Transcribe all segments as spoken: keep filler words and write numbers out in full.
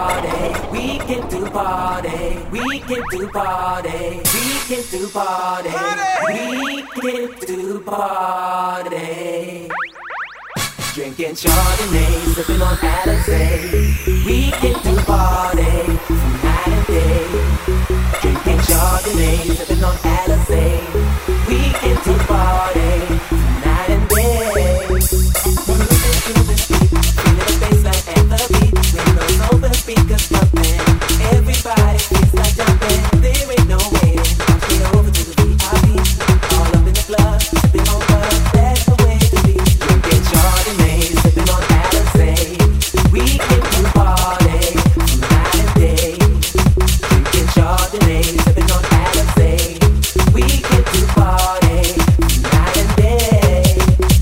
party. We can do party. We can do party. We can do party. We can do party. Drinking Chardonnay, sipping on Alizé. We can do party night and day. Drinking Chardonnay, sipping on Alizé. We can do party night and day. Wanna listen to this beat, feeling the bassline and the beat. Windows open, speakers pumping. Everybody feels like jumping. There ain't no waiting. Get over to the V I P. All up in the club, sipping on bud. That's the way to be. Drinking Chardonnay, sipping on Alizé. We can do party night and day. Drinking Chardonnay, sipping on Alizé. We can do party night and day.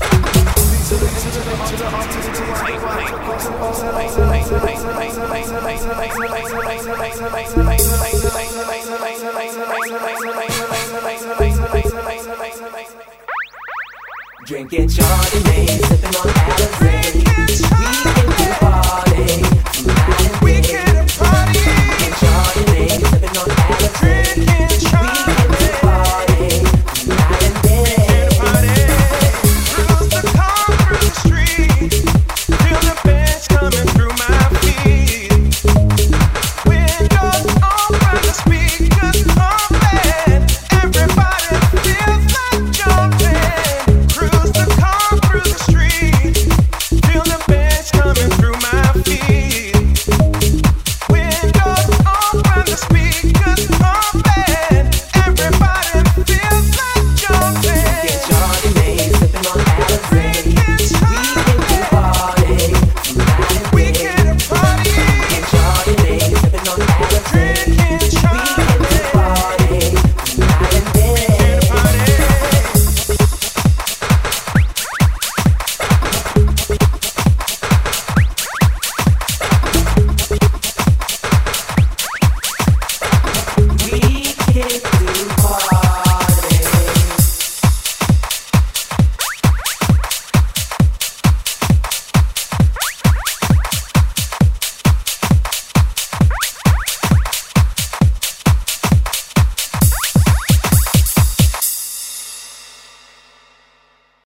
Drinking Chardonnay, sipping on Alizé. We can do party night and day.